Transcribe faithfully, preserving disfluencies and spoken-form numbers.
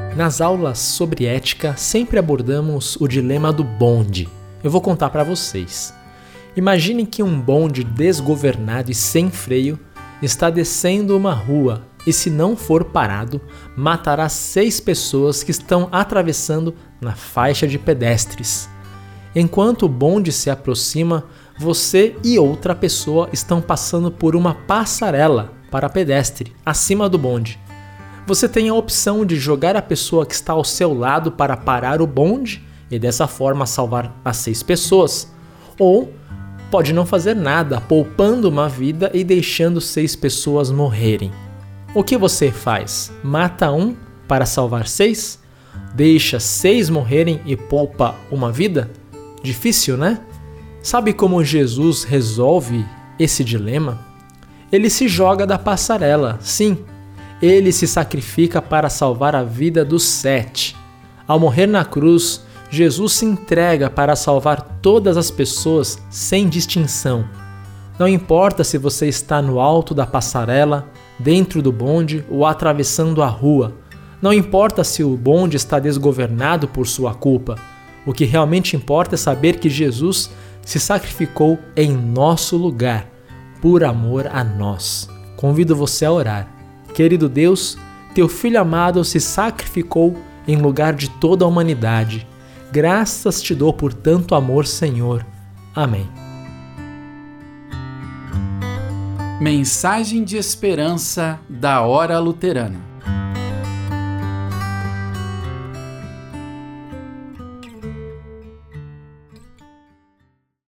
Nas aulas sobre ética, sempre abordamos o dilema do bonde. Eu vou contar para vocês. Imagine que um bonde desgovernado e sem freio está descendo uma rua e, se não for parado, matará seis pessoas que estão atravessando na faixa de pedestres. Enquanto o bonde se aproxima, você e outra pessoa estão passando por uma passarela para pedestre acima do bonde. Você tem a opção de jogar a pessoa que está ao seu lado para parar o bonde e dessa forma salvar as seis pessoas, ou pode não fazer nada, poupando uma vida e deixando seis pessoas morrerem. O que você faz? Mata um para salvar seis? Deixa seis morrerem e poupa uma vida? Difícil, né? Sabe como Jesus resolve esse dilema? Ele se joga da passarela, sim. Ele se sacrifica para salvar a vida dos sete. Ao morrer na cruz, Jesus se entrega para salvar todas as pessoas sem distinção. Não importa se você está no alto da passarela, dentro do bonde ou atravessando a rua. Não importa se o bonde está desgovernado por sua culpa. O que realmente importa é saber que Jesus se sacrificou em nosso lugar, por amor a nós. Convido você a orar. Querido Deus, teu Filho amado se sacrificou em lugar de toda a humanidade. Graças te dou por tanto amor, Senhor. Amém. Mensagem de esperança da Hora Luterana.